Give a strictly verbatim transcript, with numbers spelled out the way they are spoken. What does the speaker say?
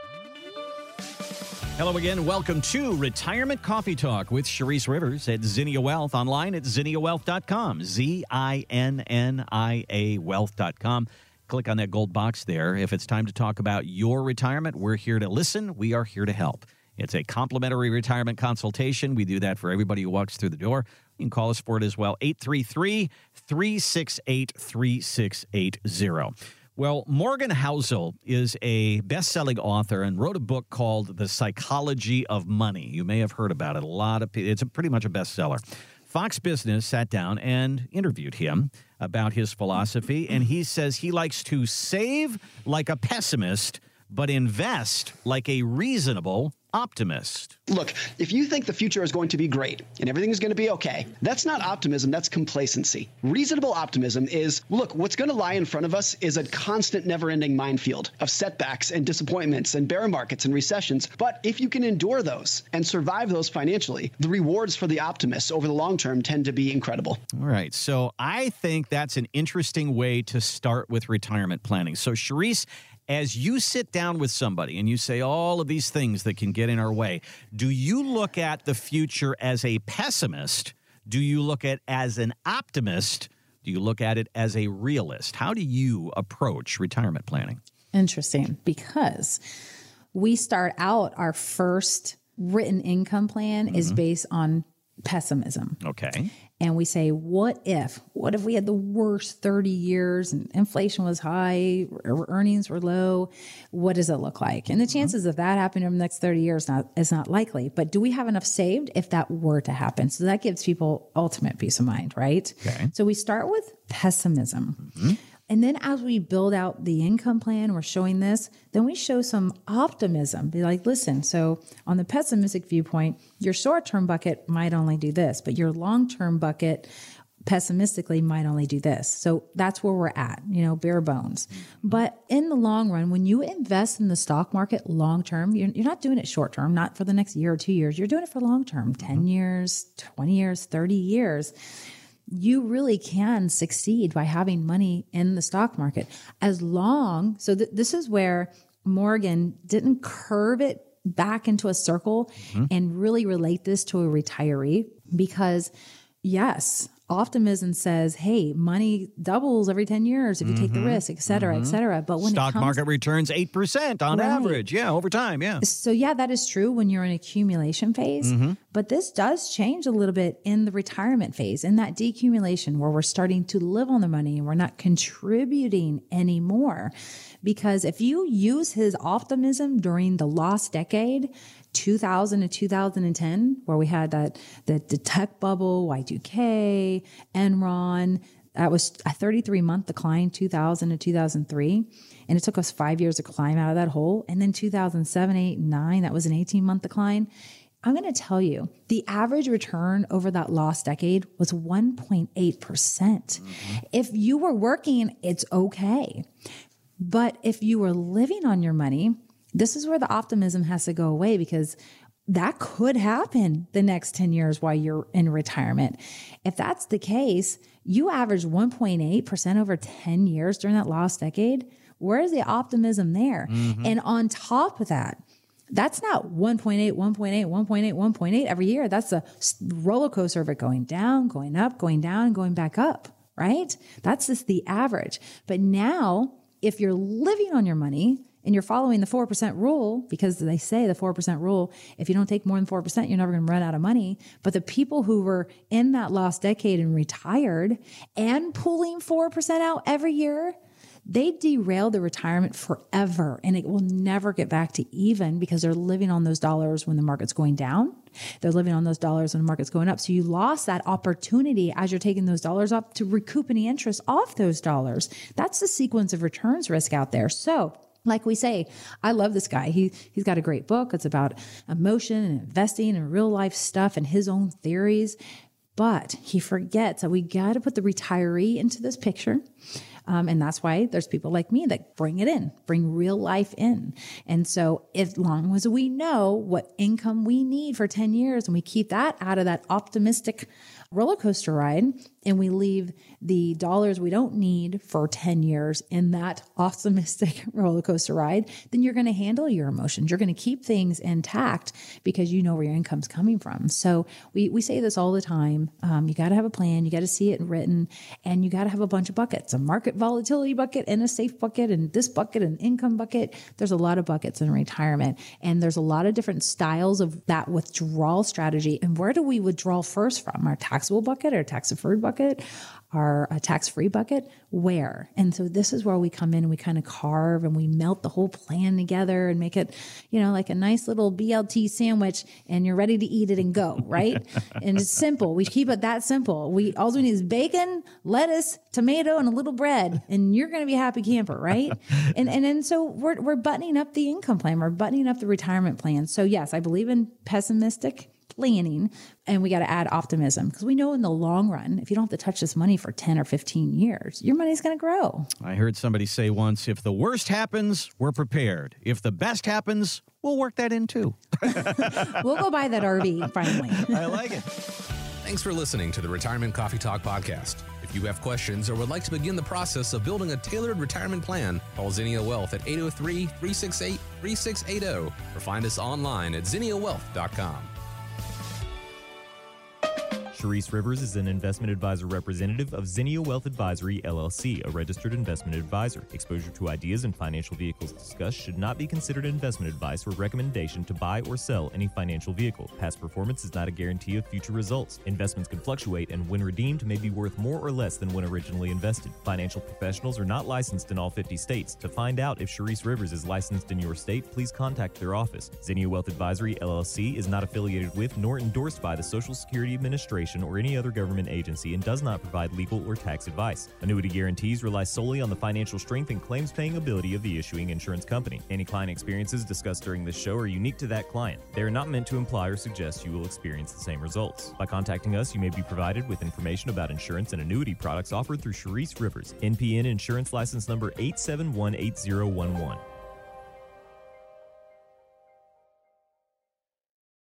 Hello again. Welcome to Retirement Coffee Talk with Sharice Rivers at Zinnia Wealth, online at zinnia wealth dot com, Z I N N I A wealth dot com. Click on that gold box there. If it's time to talk about your retirement, we're here to listen. We are here to help. It's a complimentary retirement consultation. We do that for everybody who walks through the door. You can call us for it as well, eight three three, three six eight, three six eight zero. Well, Morgan Housel is a best-selling author and wrote a book called The Psychology of Money. You may have heard about it. A lot of it's a, pretty much a bestseller. Fox Business sat down and interviewed him about his philosophy, and he says he likes to save like a pessimist, but invest like a reasonable optimist. Look, if you think the future is going to be great and everything is going to be okay, that's not optimism, that's complacency. Reasonable optimism is, look, what's going to lie in front of us is a constant, never-ending minefield of setbacks and disappointments and bear markets and recessions. But if you can endure those and survive those financially, the rewards for the optimists over the long term tend to be incredible. All right. So I think that's an interesting way to start with retirement planning. So, Sharice, as you sit down with somebody and you say all of these things that can get in our way, do you look at the future as a pessimist? Do you look at it as an optimist? Do you look at it as a realist? How do you approach retirement planning? Interesting, because we start out, our first written income plan mm-hmm. is based on pessimism. Okay. And we say, what if? What if we had the worst thirty years and inflation was high, earnings were low? What does it look like? And the chances mm-hmm. of that happening over the next thirty years not, is not likely. But do we have enough saved if that were to happen? So that gives people ultimate peace of mind, right? Okay. So we start with pessimism. Mm-hmm. And then as we build out the income plan, we're showing this, then we show some optimism. Be like, listen, so on the pessimistic viewpoint, your short-term bucket might only do this, but your long-term bucket pessimistically might only do this. So that's where we're at, you know, bare bones. But in the long run, when you invest in the stock market long-term, you're, you're not doing it short-term, not for the next year or two years. You're doing it for long-term, ten years, twenty years, thirty years. You really can succeed by having money in the stock market as long. So th- this is where Morgan didn't curve it back into a circle mm-hmm. and really relate this to a retiree, because yes, optimism says, hey, money doubles every ten years if you mm-hmm. take the risk, et cetera, mm-hmm. et cetera. But when stock it comes, market returns eight percent on right. average. Yeah, over time. Yeah. So yeah, that is true when you're in accumulation phase, mm-hmm. but this does change a little bit in the retirement phase, in that decumulation where we're starting to live on the money and we're not contributing anymore. Because if you use his optimism during the lost decade, two thousand to two thousand ten, where we had that the, the tech bubble, Y two K, Enron, that was a thirty-three month decline, two thousand to two thousand three. And it took us five years to climb out of that hole. And then two thousand seven, eight, nine, that was an eighteen month decline. I'm going to tell you, the average return over that lost decade was one point eight percent. Mm-hmm. If you were working, it's okay. But if you were living on your money, this is where the optimism has to go away, because that could happen the next ten years while you're in retirement. If that's the case, you average one point eight percent over ten years during that lost decade. Where is the optimism there? Mm-hmm. And on top of that, that's not one point eight, one point eight, one point eight, one point eight every year. That's a roller coaster of it going down, going up, going down, going back up, right? That's just the average. But now, if you're living on your money and you're following the four percent rule, because they say the four percent rule, if you don't take more than four percent, you're never going to run out of money. But the people who were in that lost decade and retired and pulling four percent out every year, they derailed their retirement forever, and it will never get back to even, because they're living on those dollars when the market's going down. They're living on those dollars when the market's going up. So you lost that opportunity as you're taking those dollars up to recoup any interest off those dollars. That's the sequence of returns risk out there. So like we say, I love this guy. He, he's got a great book. It's about emotion and investing and real life stuff and his own theories. But he forgets that we got to put the retiree into this picture. Um, and that's why there's people like me that bring it in, bring real life in. And so as long as we know what income we need for ten years and we keep that out of that optimistic roller coaster ride, and we leave the dollars we don't need for ten years in that optimistic roller coaster ride, then you're going to handle your emotions. You're going to keep things intact because you know where your income's coming from. So we, we say this all the time. Um, you got to have a plan. You got to see it written, and you got to have a bunch of buckets, a market volatility bucket and a safe bucket and this bucket and income bucket. There's a lot of buckets in retirement, and there's a lot of different styles of that withdrawal strategy. And where do we withdraw first from? Our taxable bucket, our tax deferred bucket, our uh, tax-free bucket? Where? And so this is where we come in and we kind of carve and we melt the whole plan together and make it, you know, like a nice little B L T sandwich, and you're ready to eat it and go, right? And it's simple. We keep it that simple. We all we need is bacon, lettuce, tomato, and a little bread, and you're going to be a happy camper, right? And and and so we're we're buttoning up the income plan. We're buttoning up the retirement plan. So yes, I believe in pessimistic planning, and we got to add optimism, because we know in the long run, if you don't have to touch this money for ten or fifteen years, your money's going to grow. I heard somebody say once, if the worst happens, we're prepared. If the best happens, we'll work that in too. We'll go buy that R V finally. I like it. Thanks for listening to the Retirement Coffee Talk podcast. If you have questions or would like to begin the process of building a tailored retirement plan, call Zinnia Wealth at eight oh three, three six eight, three six eight oh or find us online at zinnia wealth dot com. Sharice Rivers is an investment advisor representative of Zinnia Wealth Advisory, L L C, a registered investment advisor. Exposure to ideas and financial vehicles discussed should not be considered investment advice or recommendation to buy or sell any financial vehicle. Past performance is not a guarantee of future results. Investments can fluctuate, and when redeemed may be worth more or less than when originally invested. Financial professionals are not licensed in all fifty states. To find out if Sharice Rivers is licensed in your state, please contact their office. Zinnia Wealth Advisory, L L C, is not affiliated with nor endorsed by the Social Security Administration or any other government agency, and does not provide legal or tax advice. Annuity guarantees rely solely on the financial strength and claims-paying ability of the issuing insurance company. Any client experiences discussed during this show are unique to that client. They are not meant to imply or suggest you will experience the same results. By contacting us, you may be provided with information about insurance and annuity products offered through Sharice Rivers, N P N Insurance License Number eight seven one eight zero one one.